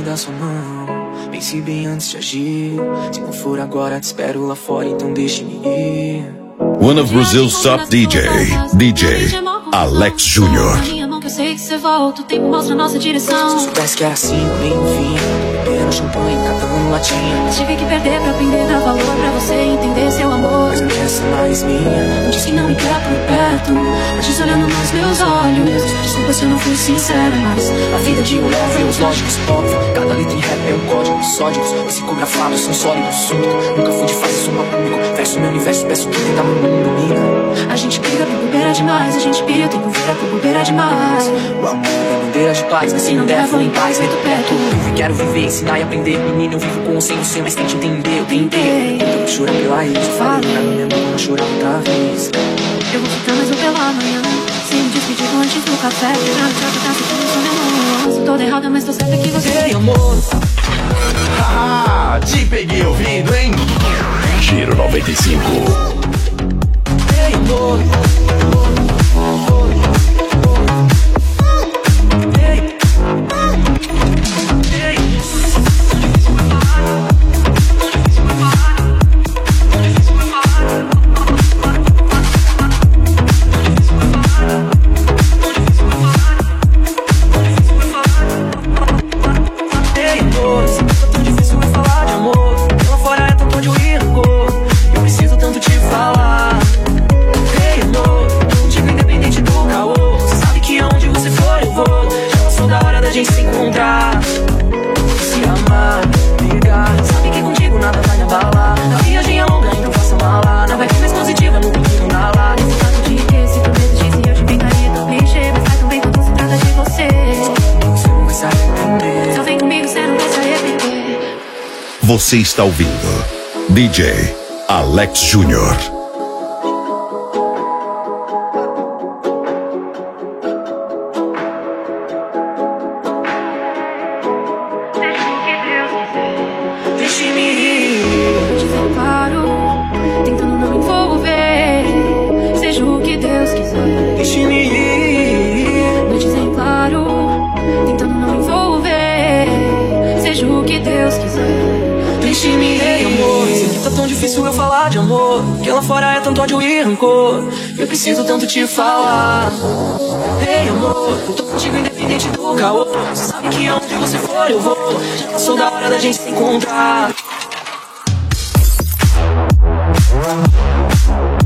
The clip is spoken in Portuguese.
dá sua mão. Pense bem antes de agir. Se não for agora, te espero lá fora, então deixe-me ir. One of Brazil's top DJ Alex Júnior. Eu sei que você volta, o tempo mostra a nossa direção. Se eu soubesse que era assim, eu nem vinha. Bebendo champanhe, catando latinha. Mas tive que perder pra aprender a dar valor, pra você entender seu amor. Mas não quer ser mais minha. Diz que não me quer por perto, mas olhando nos meus olhos. Desculpa se eu não fui sincero, mas a vida de um novo e os lógicos, óbvio. Cada letra em rap é um código, sódigos psicografados são sólidos, súbito. Nunca fui de fazer som público. Verso meu universo, peço que tenta meu mundo domina. A gente briga por bobeira demais, a gente pira, o tempo vira por bobeira demais. O amor é bandeira de paz, mas se não der, vou em paz, feito perto. Eu quero viver, ensinar e aprender. Menino, eu vivo com ou sem você, mas tente entender. Eu tentei, eu chorar pela ex. Falei pra mim mesmo, não chorar outra vez. Eu vou ficar mais um pela manhã, sem me despedir antes do café. Já me troca, tá sentindo seu amor. Se tô errada, mas tô certa que você. Ei, amor. Haha, te peguei ouvindo, hein? Giro 95. Ei, amor. Você está ouvindo DJ Alex Júnior. Deixe-me ir. Dizer claro, tentando não me envolver. Seja o que Deus quiser. Deixe-me ir. Noites em claro, tentando não me envolver. Seja o que Deus quiser. Deixe-me ir, amor. Sei que tá tão difícil eu falar de amor, que lá fora é tanto ódio e rancor. Eu preciso tanto te falar. Ei, amor, eu tô contigo independente do caô. Você sabe que aonde você for eu vou. Já passou da hora da gente se encontrar.